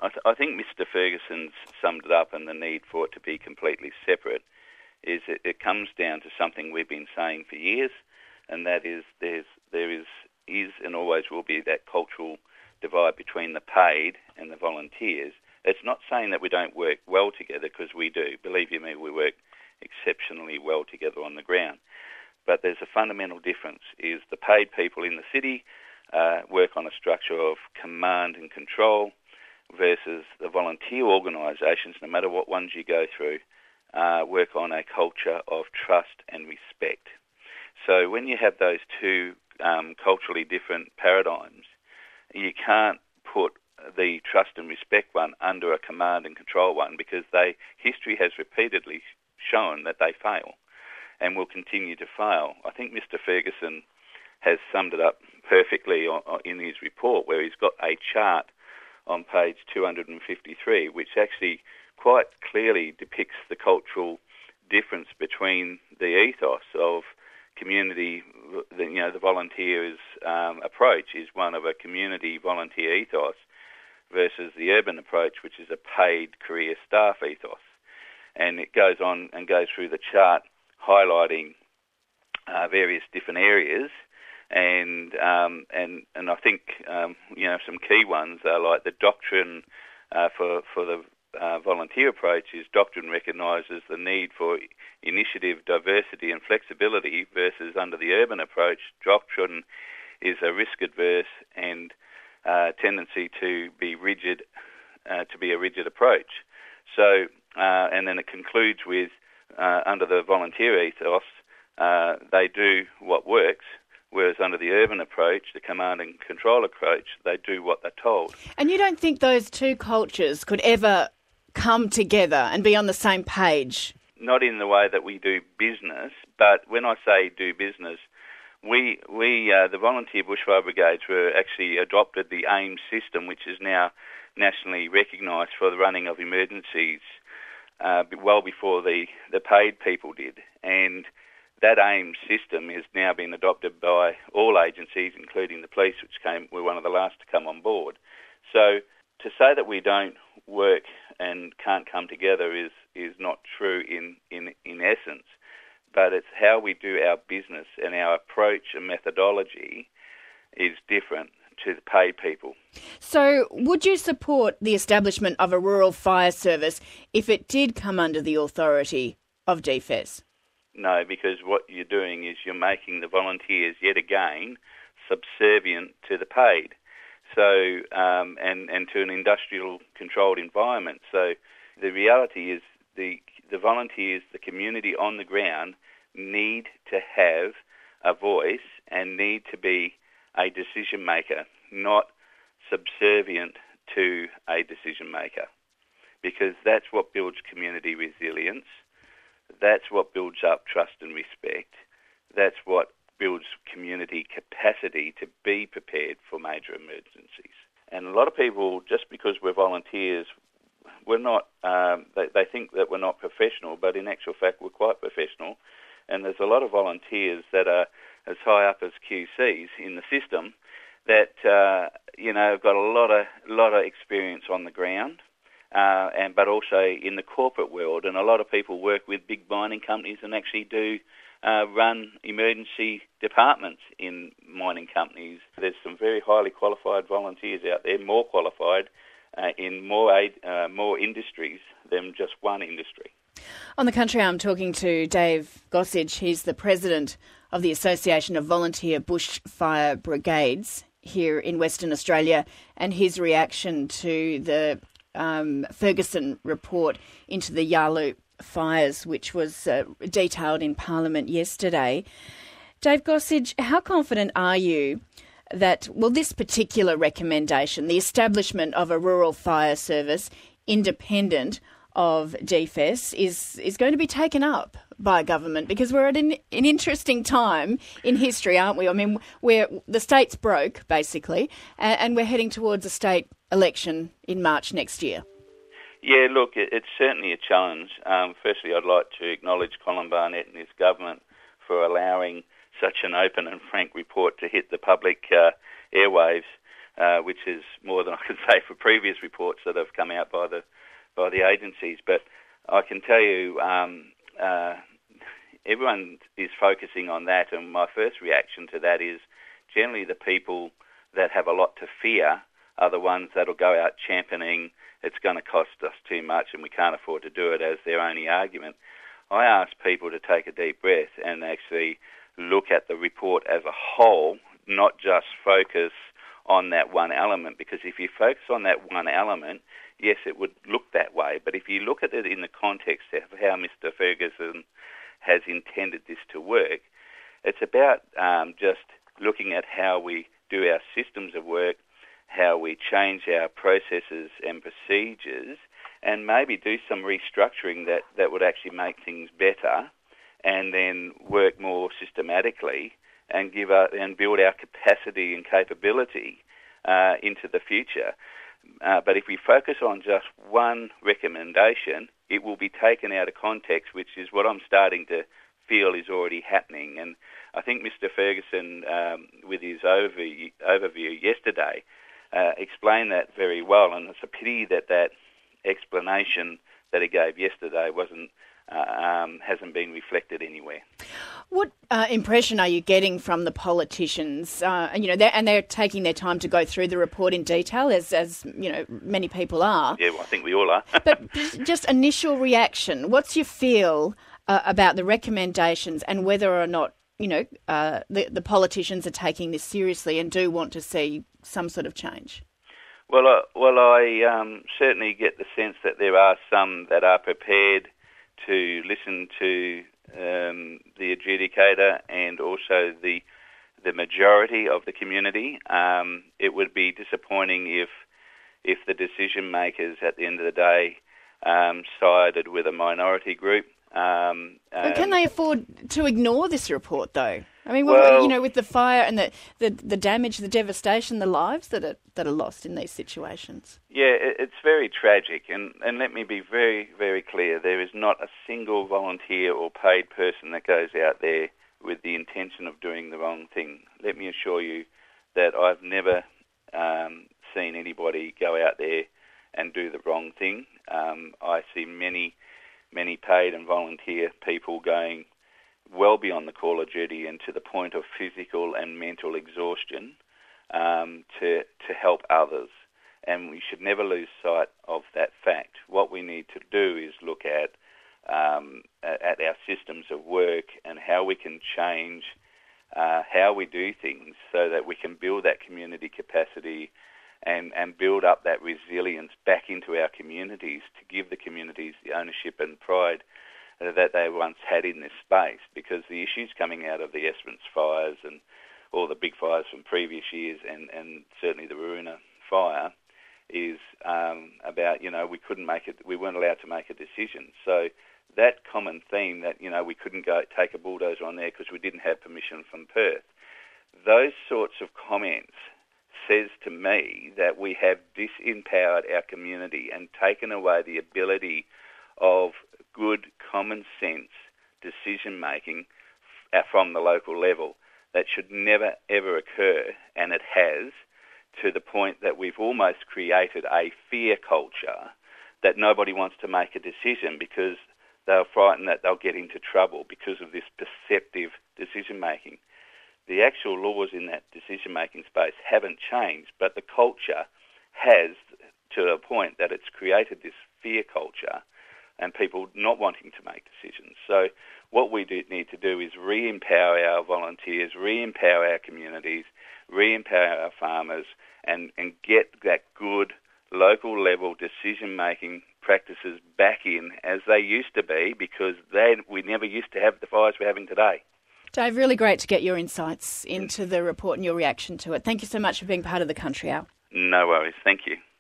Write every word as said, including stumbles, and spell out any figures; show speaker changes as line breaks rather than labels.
I, th- I think Mister Ferguson's summed it up, and the need for it to be completely separate is it, it comes down to something we've been saying for years, and that is there's there is is and always will be that cultural divide between the paid and the volunteers. It's not saying that we don't work well together, because we do. Believe you me, we work exceptionally well together on the ground. But there's a fundamental difference, is the paid people in the city uh, work on a structure of command and control versus the volunteer organisations, no matter what ones you go through, uh, work on a culture of trust and respect. So when you have those two um, culturally different paradigms, you can't put the trust and respect one under a command and control one, because they history has repeatedly shown that they fail and will continue to fail. I think Mister Ferguson has summed it up perfectly in his report, where he's got a chart on page two hundred fifty-three, which actually quite clearly depicts the cultural difference between the ethos of community. The, you know, the volunteers' um, approach is one of a community volunteer ethos versus the urban approach, which is a paid career staff ethos. And it goes on and goes through the chart highlighting uh, various different areas, and um, and and I think um, you know some key ones are like the doctrine uh, for for the uh, volunteer approach is doctrine recognises the need for initiative, diversity and flexibility, versus under the urban approach, doctrine is a risk adverse and uh, tendency to be rigid, uh, to be a rigid approach. So uh, and then it concludes with uh, under the volunteer ethos, uh, they do what works. Whereas under the urban approach, the command and control approach, they do what they're told.
And you don't think those two cultures could ever come together and be on the same page?
Not in the way that we do business, but when I say do business, we, we uh, the volunteer bushfire brigades were actually adopted the AIM system, which is now nationally recognised for the running of emergencies uh, well before the, the paid people did. And that AIM system has now been adopted by all agencies, including the police, which came were one of the last to come on board. So to say that we don't work and can't come together is, is not true in, in, in essence, but it's how we do our business, and our approach and methodology is different to the paid people.
So would you support the establishment of a rural fire service if it did come under the authority of D F E S?
No, because what you're doing is you're making the volunteers yet again subservient to the paid, so um, and and to an industrial controlled environment. So the reality is the the volunteers, the community on the ground, need to have a voice and need to be a decision maker, not subservient to a decision maker, because that's what builds community resilience. That's what builds up trust and respect. That's what builds community capacity to be prepared for major emergencies. And a lot of people, just because we're volunteers, we're not. Um, they, they think that we're not professional, but in actual fact, we're quite professional. And there's a lot of volunteers that are as high up as Q Cs in the system that uh, you know have got a lot of lot of experience on the ground. Uh, and but also in the corporate world, and a lot of people work with big mining companies and actually do uh, run emergency departments in mining companies. There's some very highly qualified volunteers out there, more qualified uh, in more aid, uh, more industries than just one industry.
On the Country, I'm talking to Dave Gossage. He's the president of the Association of Volunteer Bushfire Brigades here in Western Australia, and his reaction to the Um, Ferguson report into the Yalu fires, which was uh, detailed in Parliament yesterday. Dave Gossage, how confident are you that, well, this particular recommendation, the establishment of a rural fire service independent of D F E S, is, is going to be taken up by government? Because we're at an, an interesting time in history, aren't we? I mean, we're, the state's broke, basically, and, and we're heading towards a state election in March next year.
Yeah, look, it, it's certainly a challenge. Um, firstly, I'd like to acknowledge Colin Barnett and his government for allowing such an open and frank report to hit the public uh, airwaves. uh, which is more than I can say for previous reports that have come out by the by the agencies. But I can tell you, um, uh, everyone is focusing on that, and my first reaction to that is generally the people that have a lot to fear are the ones that will go out championing it's going to cost us too much and we can't afford to do it as their only argument. I ask people to take a deep breath and actually look at the report as a whole, not just focus on that one element, because if you focus on that one element, yes, it would look that way, but if you look at it in the context of how Mister Ferguson has intended this to work, it's about um, just looking at how we do our systems of work, how we change our processes and procedures, and maybe do some restructuring that, that would actually make things better, and then work more systematically and give our, and build our capacity and capability uh, into the future. Uh, but if we focus on just one recommendation, it will be taken out of context, which is what I'm starting to feel is already happening. And I think Mister Ferguson, um, with his overview, overview yesterday, uh, explained that very well. And it's a pity that that explanation that he gave yesterday wasn't uh, um, hasn't been reflected anywhere.
What uh, impression are you getting from the politicians? Uh, and you know, they're, and they're taking their time to go through the report in detail, as as you know, many people are.
Yeah, well, I think we all are.
But just initial reaction. What's your feel uh, about the recommendations and whether or not you know uh, the the politicians are taking this seriously and do want to see some sort of change?
Well, uh, well, I um, certainly get the sense that there are some that are prepared to listen to um, the adjudicator and also the the majority of the community. Um, it would be disappointing if if the decision makers at the end of the day um, sided with a minority group. Um,
but can
um, they
afford to ignore this report, though? I mean,
well,
you know, with the fire and the, the, the damage, the devastation, the lives that are that are lost in these situations.
Yeah, it, it's very tragic, and, and let me be very, very clear. There is not a single volunteer or paid person that goes out there with the intention of doing the wrong thing. Let me assure you that I've never um, seen anybody go out there and do the wrong thing. Um, I see many, many paid and volunteer people going well beyond the call of duty and to the point of physical and mental exhaustion um, to to help others. And we should never lose sight of that fact. What we need to do is look at um, at our systems of work and how we can change uh, how we do things so that we can build that community capacity and, and build up that resilience back into our communities to give the communities the ownership and pride that they once had in this space, because the issues coming out of the Esperance fires and all the big fires from previous years and, and certainly the Waruna fire is um, about, you know, we couldn't make it, we weren't allowed to make a decision. So that common theme that, you know, we couldn't go take a bulldozer on there because we didn't have permission from Perth, those sorts of comments says to me that we have disempowered our community and taken away the ability of good common sense decision making f- from the local level. That should never ever occur, and it has, to the point that we've almost created a fear culture that nobody wants to make a decision because they're frightened that they'll get into trouble because of this perceptive decision making. The actual laws in that decision making space haven't changed, but the culture has, to a point that it's created this fear culture and people not wanting to make decisions. So what we do need to do is re-empower our volunteers, re-empower our communities, re-empower our farmers, and, and get that good local level decision-making practices back in as they used to be, because they, we never used to have the fires we're having today.
Dave, really great to get your insights into the report and your reaction to it. Thank you so much for being part of the Country Hour.
No worries. Thank you.